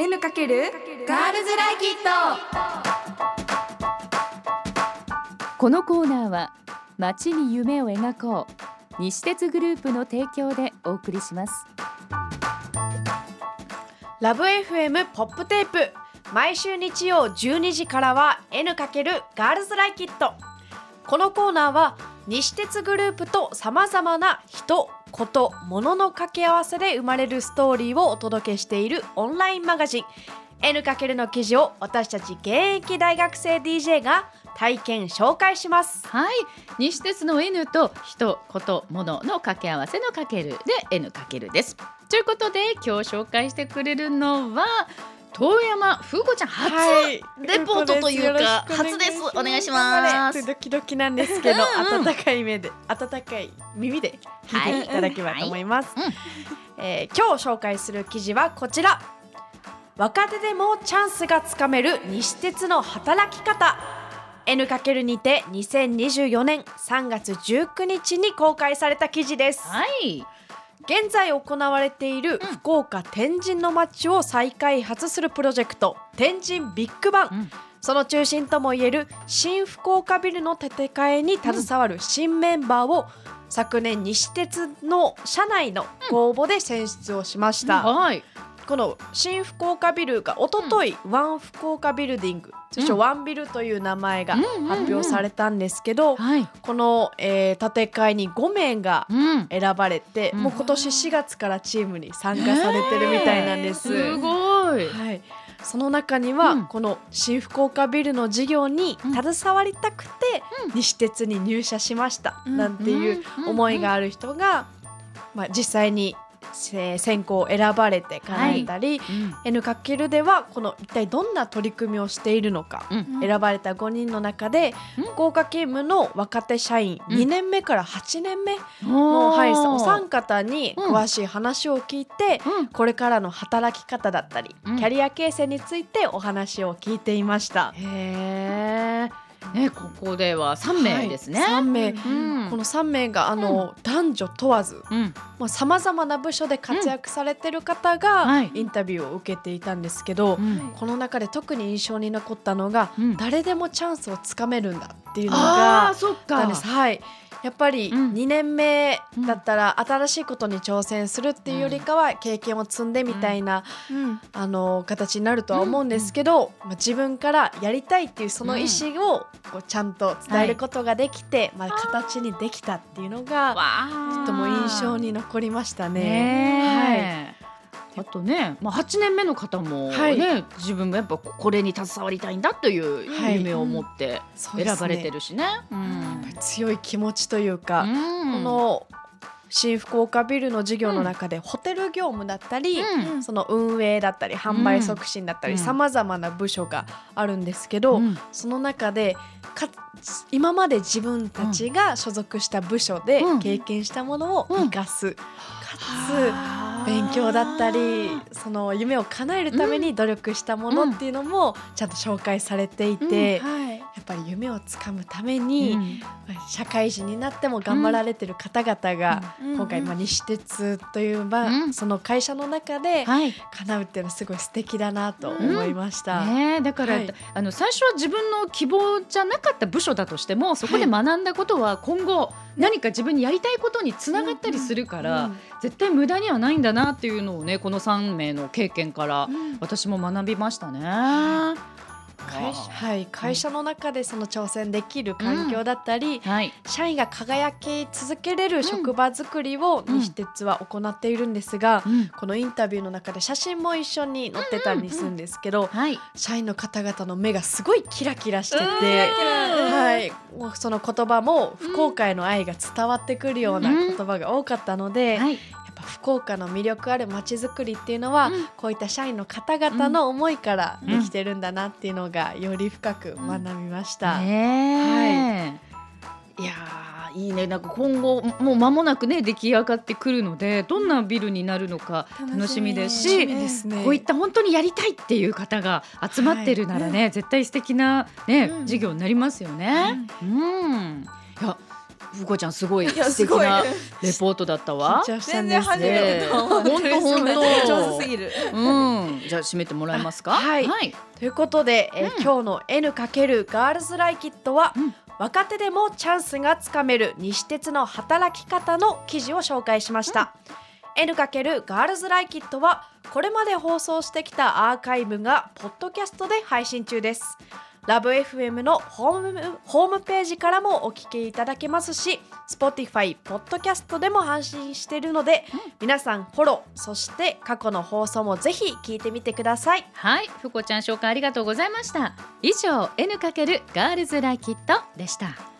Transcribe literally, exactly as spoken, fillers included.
N× ガールズライキット。 このコーナーは街に夢を描こう西鉄グループの提供でお送りします。 ラブ エフエム ポップテープ、毎週日曜じゅうにじからは N× ガールズライキット。このコーナーは西鉄グループとさまざまな人、こと、物の掛け合わせで生まれるストーリーをお届けしているオンラインマガジン N× の記事を私たち現役大学生 ディージェー が体験紹介します。 はい、西鉄の N と人、こと、物の掛け合わせのかけるで N× です。ということで今日紹介してくれるのは遠山風子ちゃん、初、はい、レポートというか初です。お願いします。 ドキドキなんですけど、うん、温かい目で温かい耳で聞いていただければと思います、はいはい、えー、今日紹介する記事はこちら。若手でもチャンスがつかめる西鉄の働き方。 N× にてにせんにじゅうよねんさんがつじゅうくにちに公開された記事です。 はい、 現在行われている福岡天神の街を再開発するプロジェクト、天神ビッグバン、うん、その中心ともいえる新福岡ビルの建て替えに携わる新メンバーを昨年西鉄の社内の公募で選出をしました、 うんうん、はい、 この新福岡ビルがおととい、うん、ワン福岡ビルディング、通称ワンビルという名前が発表されたんですけど、この、えー、建て替えにごめいが選ばれて、うん、もう今年しがつからチームに参加されてるみたいなんです、 えー、すごい、 はい、その中には、うん、この新福岡ビルの事業に携わりたくて、うん、西鉄に入社しました、うん、なんていう思いがある人が、まあ、実際に選考を選ばれて叶えたり、はい、うん、N× ではこの一体どんな取り組みをしているのか、うん、選ばれたごにんの中で、うん、福岡勤務の若手社員、うん、にねんめからはちねんめの、はい、お三方に詳しい話を聞いて、うん、これからの働き方だったり、うん、キャリア形成についてお話を聞いていました。 へー、ね、ここではさんめいですね、はい、 さんめい、うん、このさんめいがあの、うん、男女問わずさまざまな部署で活躍されてる方が、うん、はい、インタビューを受けていたんですけど、うん、この中で特に印象に残ったのが、うん、誰でもチャンスをつかめるんだっていうのがあったんです。はい、やっぱりにねんめだったら新しいことに挑戦するっていうよりかは経験を積んでみたいな、うんうん、あの形になるとは思うんですけど、まあ、自分からやりたいっていうその意思をこうちゃんと伝えることができて、はい、まあ、形にできたっていうのがとても印象に残りましたね。 はい、あとね、まあ、はちねんめの方も、ね、はい、自分もやっぱこれに携わりたいんだという夢を持って選ばれてるしね、はい、うん、 強い気持ちというか、うん、この新福岡ビルの事業の中でホテル業務だったり、うん、その運営だったり販売促進だったりさまざまな部署があるんですけど、うん、その中でか今まで自分たちが所属した部署で経験したものを生かす、うん、かつ勉強だったりその夢を叶えるために努力したものっていうのもちゃんと紹介されていて、うん、はい、やっぱり夢をつかむために、うん、社会人になっても頑張られてる方々が、うん、今回、まあ、西鉄という、まあ、うん、その会社の中で叶うっていうのはすごい素敵だなと思いました、 うんね、だから、はい、あの最初は自分の希望じゃなかった部署だとしてもそこで学んだことは今後何か自分にやりたいことにつながったりするから、うんうん、絶対無駄にはないんだなっていうのをね、このさんめいの経験から私も学びましたね、うん、 会社、はい、会社の中でその挑戦できる環境だったり、うん、はい、社員が輝き続けれる職場作りを西鉄は行っているんですが、うん、このインタビューの中で写真も一緒に載ってたりするんですけど、うんうんうん、はい、社員の方々の目がすごいキラキラしてて、はい、もうその言葉も福岡への愛が伝わってくるような言葉が多かったので、うん、はい、福岡の魅力ある街づくりっていうのは、うん、こういった社員の方々の思いからできてるんだなっていうのがより深く学びました、うん、 ね、はい、いやいいね。なんか今後もう間もなくね出来上がってくるのでどんなビルになるのか楽しみですし、ですね、こういった本当にやりたいっていう方が集まってるならね、はい、絶対素敵な、ね、うん、事業になりますよね、うんうん、いやふこちゃんすごいいや素敵なレポートだったわ。 緊張した全んです然初めねてと思ってほんとほんと上手すぎる。 うん、じゃあ締めてもらえますか。 はいはい、 ということで、えーうん今日の N× ガールズライキットは、 うん若手でもチャンスがつかめる西鉄の働き方の記事を紹介しました、N× ガールズライキットはこれまで放送してきたアーカイブがポッドキャストで配信中です。ラブ エフエム のホーム、ホームページからもお聞きいただけますし Spotify、ポッドキャストでも配信しているので、皆さんフォロー、そして過去の放送もぜひ聞いてみてください。 はい、ふこちゃん紹介ありがとうございました。以上 N× ガールズライキットでした。